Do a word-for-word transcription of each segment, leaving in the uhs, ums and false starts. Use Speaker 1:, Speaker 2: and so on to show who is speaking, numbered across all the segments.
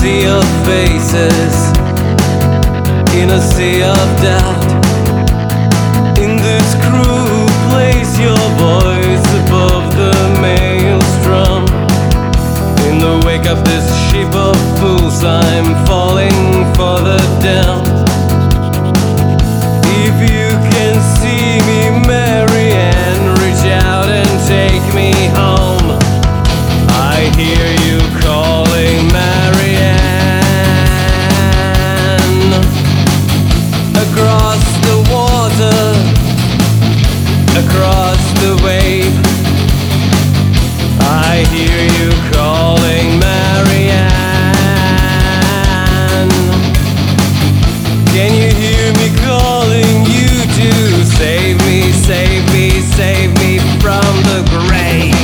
Speaker 1: sea of faces, in a sea of doubt. In this cruel place, your voice above the maelstrom. In the wake of this ship of fools, I'm falling further down. If you can see me, Marianne, reach out and take me home. I hear you calling, Marianne. Across the water, across the wave, I hear you calling, Marianne. Can you hear me calling you to save me, save me, save me from the grave?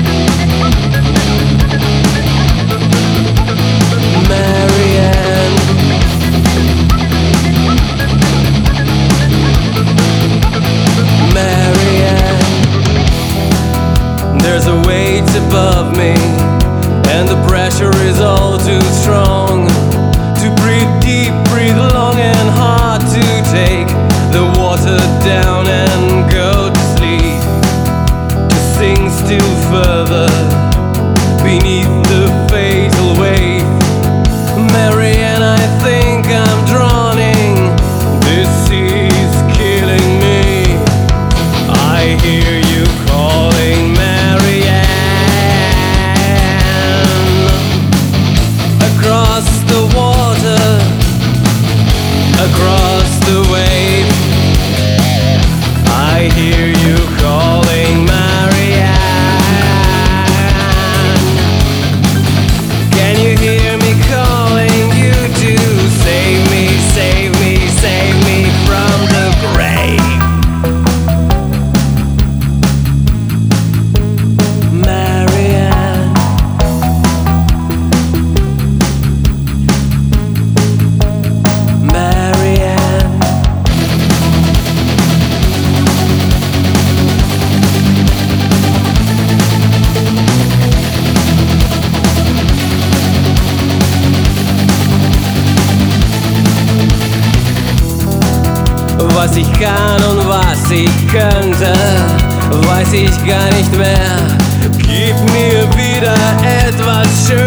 Speaker 1: Marianne, Marianne. There's a weight above me, and the pressure is all too strong. To breathe deep, breathe long and hard, to take the water down and go to sleep, to sink still further beneath the fatal wave. Marianne, I think I'm drowning. This sea's killing me. I hear you calling, Marianne. Across the water, across the wave, I hear you calling, Marianne. Can you hear me calling you to save me, save me, save me from the grave? Marianne, Marianne. Was ich kann und was ich könnte, weiß ich gar nicht mehr. Gib mir wieder etwas Schönes.